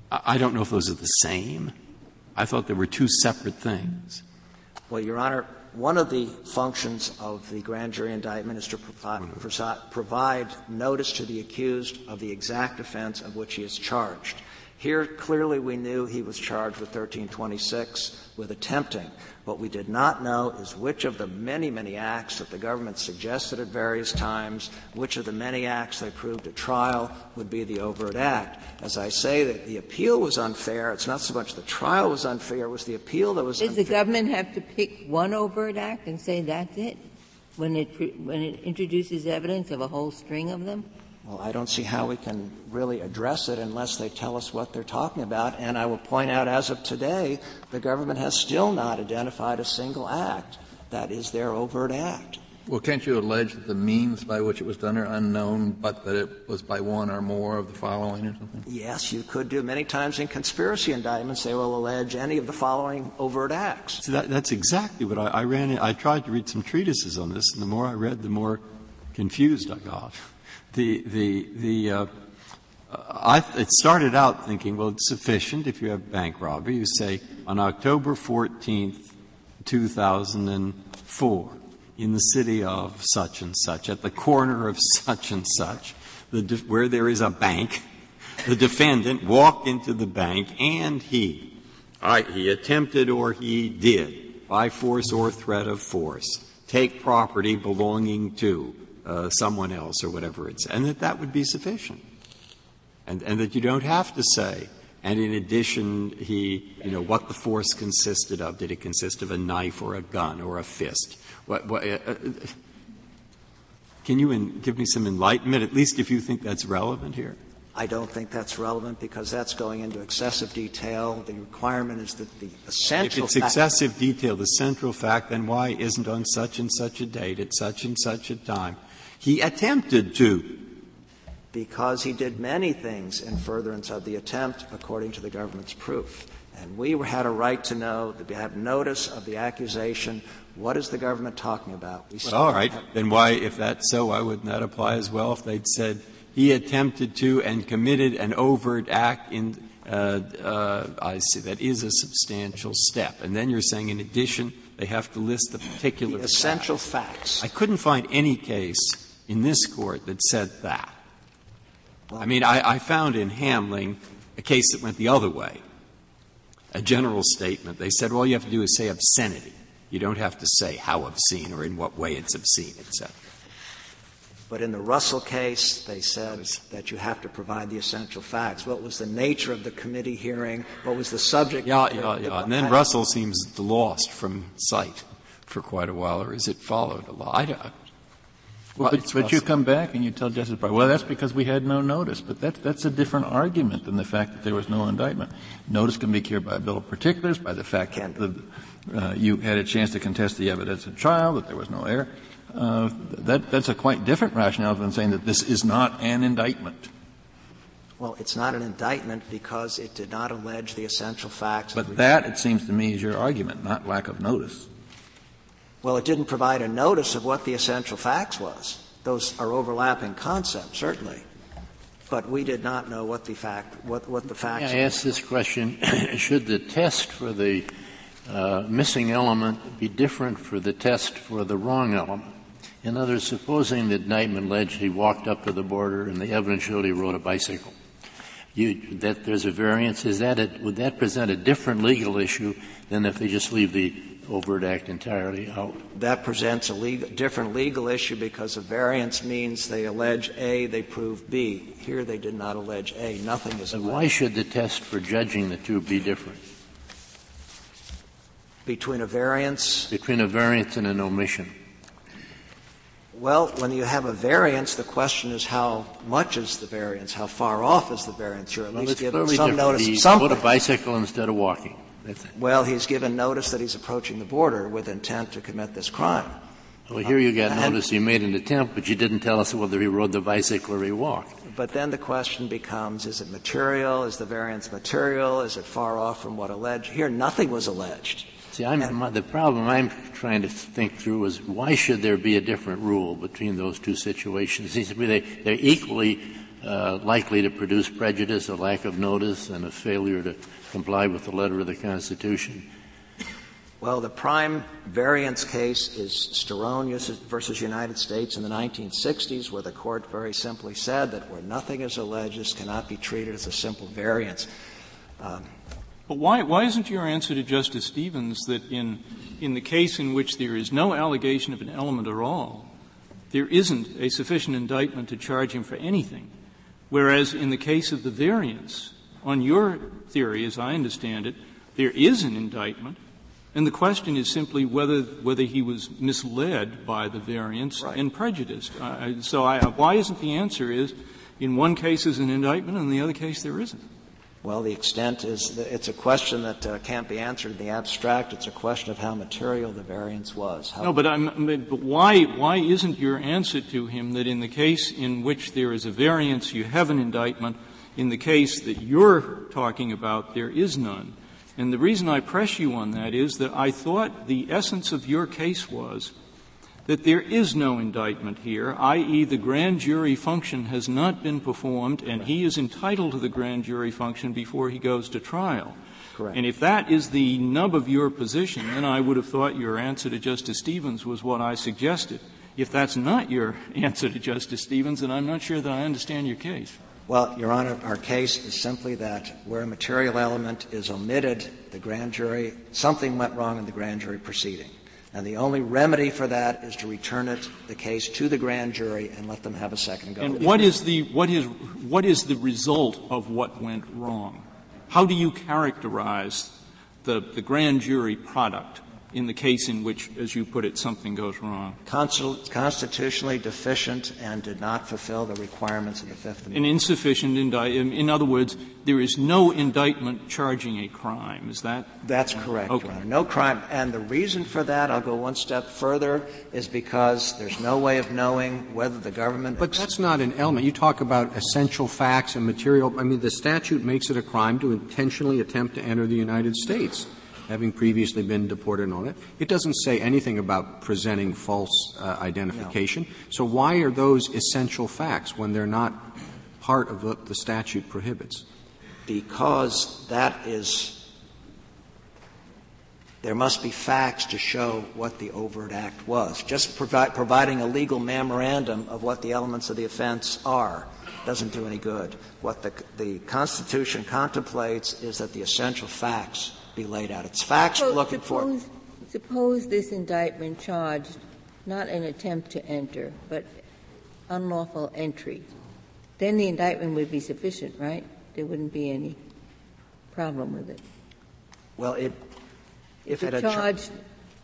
I don't know if those are the same. I thought there were two separate things. Well, Your Honor, one of the functions of the grand jury indictment is to provide notice to the accused of the exact offense of which he is charged. Here, clearly we knew he was charged with 1326 with attempting. What we did not know is which of the many, many acts that the government suggested at various times, which of the many acts they proved at trial would be the overt act. As I say, that the appeal was unfair. It's not so much the trial was unfair, it was the appeal that was unfair. Does the government have to pick one overt act and say that's it when it introduces evidence of a whole string of them? Well, I don't see how we can really address it unless they tell us what they're talking about. And I will point out, as of today, the government has still not identified a single act that is their overt act. Well, can't you allege that the means by which it was done are unknown, but that it was by one or more of the following or something? Yes, you could do. Many times in conspiracy indictments, they will allege any of the following overt acts. So that's exactly what I tried to read some treatises on this, and the more I read, the more confused I got. It started out thinking, well, it's sufficient if you have bank robbery. You say, on October 14th, 2004, in the city of such and such, at the corner of such and such, where there is a bank, the defendant walked into the bank and he attempted or he did, by force or threat of force, take property belonging to someone else or whatever it's, and that would be sufficient. And that you don't have to say, and in addition, what the force consisted of. Did it consist of a knife or a gun or a fist? Can you give me some enlightenment, at least if you think that's relevant here? I don't think that's relevant because that's going into excessive detail. The requirement is that the essential fact. If it's excessive detail, the central fact, then why isn't on such and such a date at such and such a time he attempted to? Because he did many things in furtherance of the attempt, according to the government's proof. And we had a right to know, that we have notice of the accusation. What is the government talking about? All right. Then why, if that's so, why wouldn't that apply as well if they'd said he attempted to and committed an overt act I see, that is a substantial step. And then you're saying, in addition, they have to list the particular the essential facts. I couldn't find any case in this Court that said that. I mean, I found in Hamling a case that went the other way, a general statement. They said, all you have to do is say obscenity. You don't have to say how obscene or in what way it's obscene, etc. But in the Russell case, they said that you have to provide the essential facts. What was the nature of the committee hearing? What was the subject? Yeah. And then Russell seems lost from sight for quite a while, or is it followed a lot? But you come back and you tell Justice Breyer, well, that's because we had no notice. But that's a different argument than the fact that there was no indictment. Notice can be cured by a bill of particulars, by the fact that you had a chance to contest the evidence at trial, that there was no error. That's a quite different rationale than saying that this is not an indictment. Well, it's not an indictment because it did not allege the essential facts. But that, it seems to me, is your argument, not lack of notice. Well, it didn't provide a notice of what the essential facts was. Those are overlapping concepts, certainly. But we did not know what the facts I ask this question. Should the test for the missing element be different for the test for the wrong element? In other words, supposing that indictment alleged he walked up to the border and the evidence showed he rode a bicycle. That there's a variance, would that present a different legal issue than if they just leave the overt act entirely out? That presents a different legal issue because a variance means they allege A, they prove B. Here they did not allege A. Nothing is alleged. Why should the test for judging the two be different? Between a variance and an omission. Well, when you have a variance, the question is how much is the variance? How far off is the variance? You're at least given some notice of something. He rode a bicycle instead of walking. Well, he's given notice that he's approaching the border with intent to commit this crime. Well, here you got notice he made an attempt, but you didn't tell us whether he rode the bicycle or he walked. But then the question becomes, is it material? Is the variance material? Is it far off from what alleged? Here, nothing was alleged. See, the problem I'm trying to think through is why should there be a different rule between those two situations? It seems to me they're equally likely to produce prejudice, a lack of notice, and a failure to comply with the letter of the Constitution? Well, the prime variance case is Sterone versus United States in the 1960s, where the court very simply said that where nothing is alleged, this cannot be treated as a simple variance. But why isn't your answer to Justice Stevens that in the case in which there is no allegation of an element at all, there isn't a sufficient indictment to charge him for anything, whereas in the case of the variance, on your theory, as I understand it, there is an indictment, and the question is simply whether he was misled by the variance and prejudiced. Why isn't the answer is, in one case is an indictment, and in the other case there isn't? Well, the extent is that it's a question that can't be answered in the abstract. It's a question of how material the variance was. But why isn't your answer to him that in the case in which there is a variance, you have an indictment, in the case that you're talking about, there is none? And the reason I press you on that is that I thought the essence of your case was that there is no indictment here, i.e. the grand jury function has not been performed and he is entitled to the grand jury function before he goes to trial. Correct. And if that is the nub of your position, then I would have thought your answer to Justice Stevens was what I suggested. If that's not your answer to Justice Stevens, then I'm not sure that I understand your case. Well, Your Honor, our case is simply that where a material element is omitted, the grand jury, something went wrong in the grand jury proceeding. And the only remedy for that is to return the case to the grand jury and let them have a second go. And what is the result of what went wrong? How do you characterize the grand jury product in the case in which, as you put it, something goes wrong? Constitutionally deficient and did not fulfill the requirements of the Fifth Amendment. An insufficient indictment. In other words, there is no indictment charging a crime. Is that? That's correct, okay. Your Honor. No crime. And the reason for that, I'll go one step further, is because there's no way of knowing whether the government. But that's not an element. You talk about essential facts and material. I mean, the statute makes it a crime to intentionally attempt to enter the United States, having previously been deported on it. It doesn't say anything about presenting false identification. No. So why are those essential facts when they're not part of what the statute prohibits? Because there must be facts to show what the overt act was. Just providing a legal memorandum of what the elements of the offense are doesn't do any good. What the Constitution contemplates is that the essential facts be laid out. It's facts we're looking for. Suppose this indictment charged not an attempt to enter, but unlawful entry. Then the indictment would be sufficient, right? There wouldn't be any problem with it. Well, if it had charged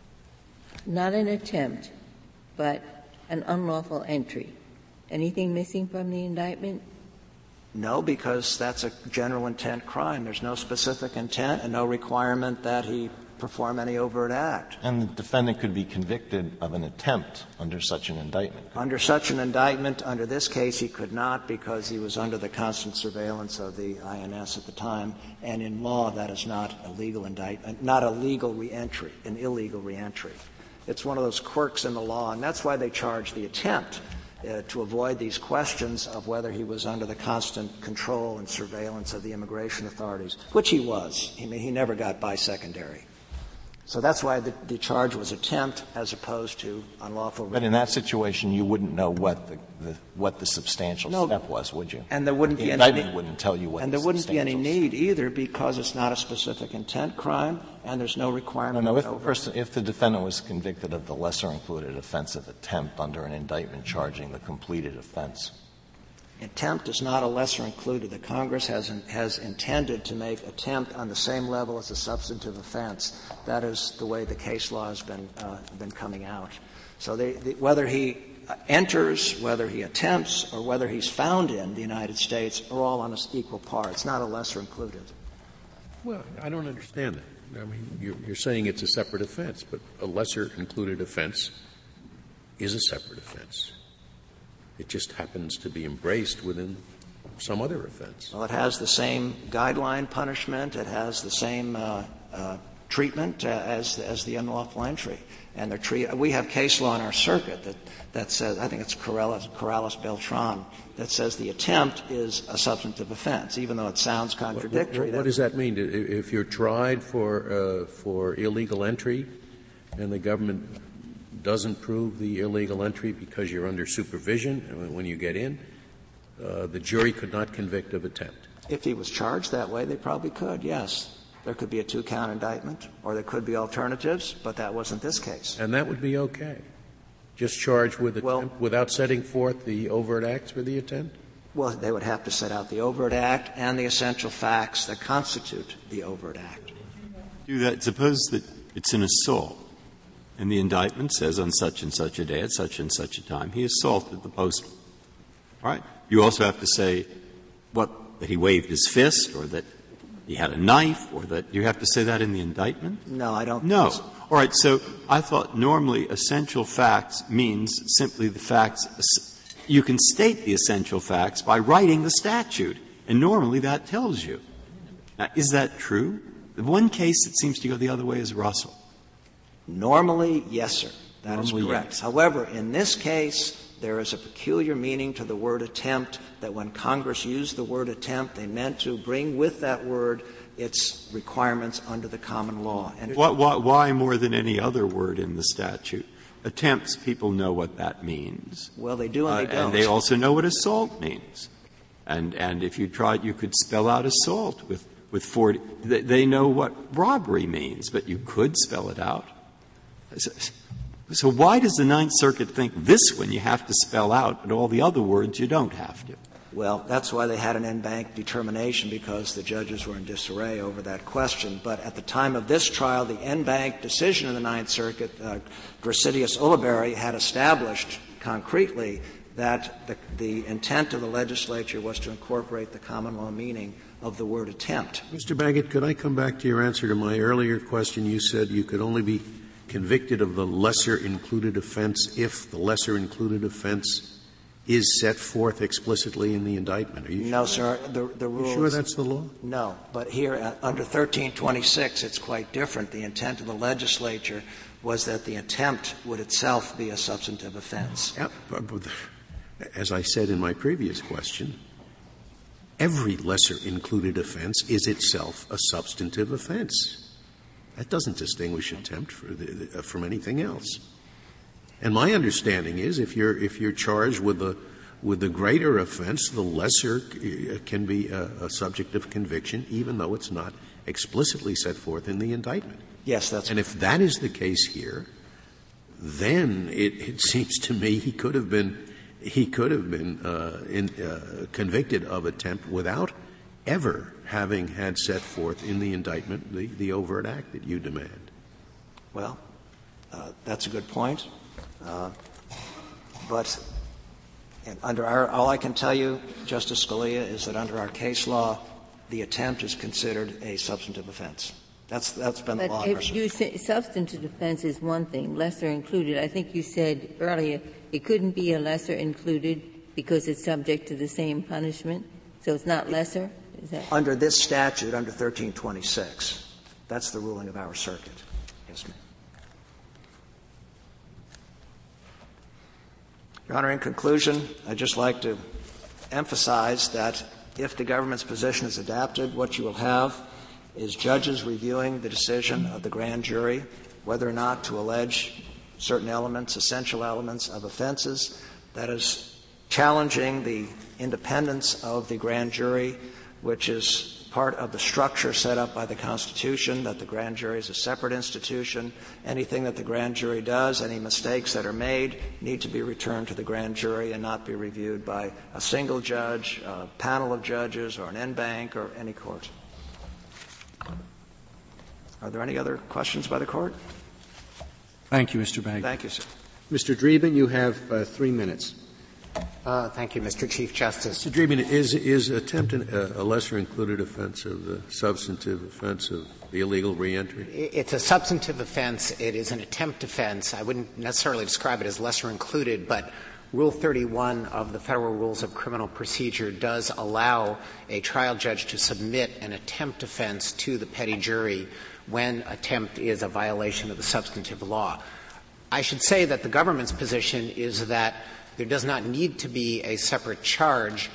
not an attempt, but an unlawful entry, anything missing from the indictment? No, because that's a general intent crime. There's no specific intent and no requirement that he perform any overt act. And the defendant could be convicted of an attempt under such an indictment. Under such an indictment, under this case, he could not because he was under the constant surveillance of the INS at the time. And in law, that is not a legal indictment, not a legal reentry, an illegal reentry. It's one of those quirks in the law, and that's why they charge the attempt. To avoid these questions of whether he was under the constant control and surveillance of the immigration authorities, which he was. He never got by secondary. So that's why the charge was attempt as opposed to unlawful. But in that situation, you wouldn't know what the substantial step was, would you? And there wouldn't be indictment wouldn't tell you what. And there wouldn't be any need either because it's not a specific intent crime and there's no requirement. No. If the defendant was convicted of the lesser included offense of attempt under an indictment charging the completed offense. Attempt is not a lesser included. The Congress has intended to make attempt on the same level as a substantive offense. That is the way the case law has been coming out. So whether he enters, whether he attempts, or whether he's found in the United States are all on an equal par. It's not a lesser included. Well, I don't understand that. I mean, you're saying it's a separate offense, but a lesser included offense is a separate offense. It just happens to be embraced within some other offense. Well, it has the same guideline punishment. It has the same treatment as the unlawful entry. And we have case law in our circuit that says, I think it's Corrales-Beltran, that says the attempt is a substantive offense, even though it sounds contradictory. What does that mean? If you're tried for illegal entry and the government doesn't prove the illegal entry because you're under supervision when you get in, the jury could not convict of attempt? If he was charged that way, they probably could, yes. There could be a 2-count indictment, or there could be alternatives, but that wasn't this case. And that would be okay? Just charged with attempt without setting forth the overt acts for the attempt? Well, they would have to set out the overt act and the essential facts that constitute the overt act. Do that. Suppose that it's an assault, and the indictment says on such and such a day at such and such a time he assaulted the postman. All right? You also have to say that he waved his fist, or that he had a knife, or that you have to say that in the indictment? No, I don't. No. All right. So I thought normally essential facts means simply the facts. You can state the essential facts by writing the statute, and normally that tells you. Now, is that true? The one case that seems to go the other way is Russell. Normally, yes, sir. That is correct. Yes. However, in this case, there is a peculiar meaning to the word attempt, that when Congress used the word attempt, they meant to bring with that word its requirements under the common law. And why more than any other word in the statute? Attempts, people know what that means. Well, they do and they don't. And they also know what assault means. And if you tried, you could spell out assault with 40. They know what robbery means, but you could spell it out. So why does the Ninth Circuit think this one you have to spell out, but all the other words you don't have to? Well, that's why they had an en banc determination, because the judges were in disarray over that question. But at the time of this trial, the en banc decision of the Ninth Circuit, Gracedius Ulibarri, had established concretely that the intent of the legislature was to incorporate the common law meaning of the word attempt. Mr. Baggett, could I come back to your answer to my earlier question? You said you could only be convicted of the lesser included offense if the lesser included offense is set forth explicitly in the indictment. Are you No, sure? sir. The rules. You sure that's the law? No. But here, under 1326, it's quite different. The intent of the legislature was that the attempt would itself be a substantive offense. Yeah, but as I said in my previous question, every lesser included offense is itself a substantive offense. That doesn't distinguish attempt from anything else. And my understanding is if you're charged with the greater offense, the lesser can be a subject of conviction, even though it's not explicitly set forth in the indictment. Yes, that's And if that is the case here, then it seems to me he could have been convicted of attempt without ever having had set forth in the indictment the overt act that you demand. Well, that's a good point. But all I can tell you, Justice Scalia, is that under our case law, the attempt is considered a substantive offense. That's been the law. But if you say substantive offense is one thing, lesser included, I think you said earlier it couldn't be a lesser included because it's subject to the same punishment, so it's not lesser? Is that under this statute, under 1326, that's the ruling of our circuit. Yes, ma'am. Your Honor, in conclusion, I'd just like to emphasize that if the government's position is adapted, what you will have is judges reviewing the decision of the grand jury whether or not to allege certain elements, essential elements of offenses. That is challenging the independence of the grand jury, which is part of the structure set up by the Constitution, that the grand jury is a separate institution. Anything that the grand jury does, any mistakes that are made, need to be returned to the grand jury and not be reviewed by a single judge, a panel of judges, or an en banc, or any court. Are there any other questions by the Court? Thank you, Mr. Baggett. Thank you, sir. Mr. Dreeben, you have 3 minutes. Thank you, Mr. Chief Justice. Mr. Dreeben, is attempt a lesser included offense of the substantive offense of the illegal reentry? It's a substantive offense. It is an attempt offense. I wouldn't necessarily describe it as lesser included, but Rule 31 of the Federal Rules of Criminal Procedure does allow a trial judge to submit an attempt offense to the petty jury when attempt is a violation of the substantive law. I should say that the government's position is that there does not need to be a separate charge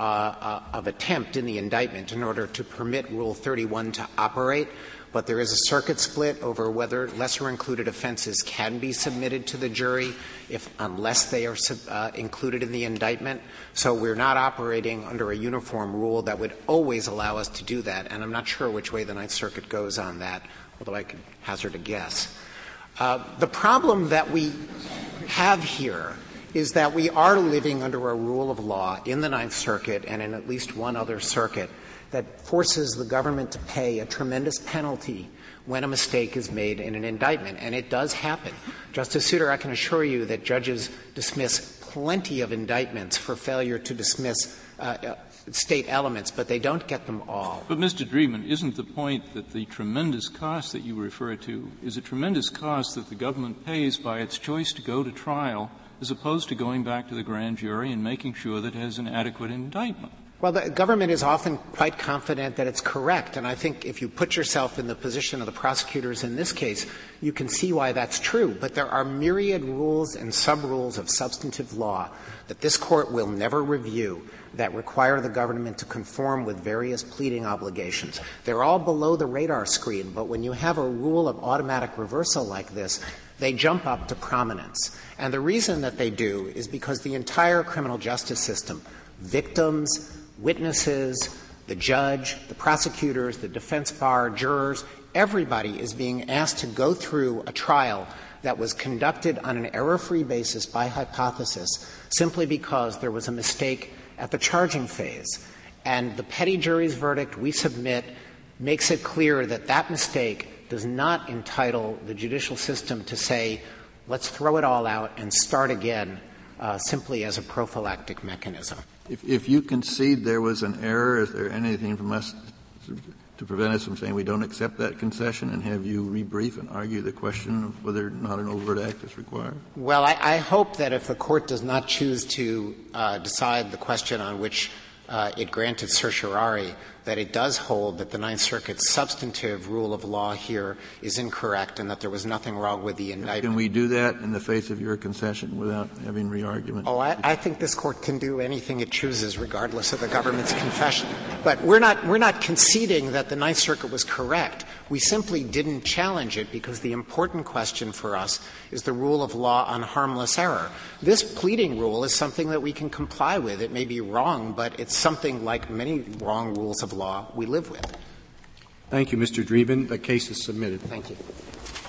of attempt in the indictment in order to permit Rule 31 to operate, but there is a circuit split over whether lesser included offenses can be submitted to the jury unless they are included in the indictment. So we're not operating under a uniform rule that would always allow us to do that, and I'm not sure which way the Ninth Circuit goes on that, although I could hazard a guess. The problem that we have here is that we are living under a rule of law in the Ninth Circuit and in at least one other circuit that forces the government to pay a tremendous penalty when a mistake is made in an indictment. And it does happen. Justice Souter, I can assure you that judges dismiss plenty of indictments for failure to dismiss state elements, but they don't get them all. But, Mr. Dreeben, isn't the point that the tremendous cost that you refer to is a tremendous cost that the government pays by its choice to go to trial as opposed to going back to the grand jury and making sure that it has an adequate indictment? Well, the government is often quite confident that it's correct, and I think if you put yourself in the position of the prosecutors in this case, you can see why that's true. But there are myriad rules and sub-rules of substantive law that this Court will never review that require the government to conform with various pleading obligations. They're all below the radar screen, but when you have a rule of automatic reversal like this, they jump up to prominence. And the reason that they do is because the entire criminal justice system, victims, witnesses, the judge, the prosecutors, the defense bar, jurors, everybody is being asked to go through a trial that was conducted on an error-free basis by hypothesis simply because there was a mistake at the charging phase. And the petty jury's verdict we submit makes it clear that that mistake does not entitle the judicial system to say, let's throw it all out and start again simply as a prophylactic mechanism. If you concede there was an error, is there anything from us to prevent us from saying we don't accept that concession and have you rebrief and argue the question of whether or not an overt act is required? Well, I hope that if the Court does not choose to decide the question on which it granted certiorari, that it does hold that the Ninth Circuit's substantive rule of law here is incorrect and that there was nothing wrong with the indictment. Can we do that in the face of your concession without having re-argument? Oh, I think this Court can do anything it chooses regardless of the government's confession. But we're not conceding that the Ninth Circuit was correct. We simply didn't challenge it because the important question for us is the rule of law on harmless error. This pleading rule is something that we can comply with. It may be wrong, but it's something like many wrong rules of law we live with. Thank you, Mr. Dreeben. The case is submitted. Thank you.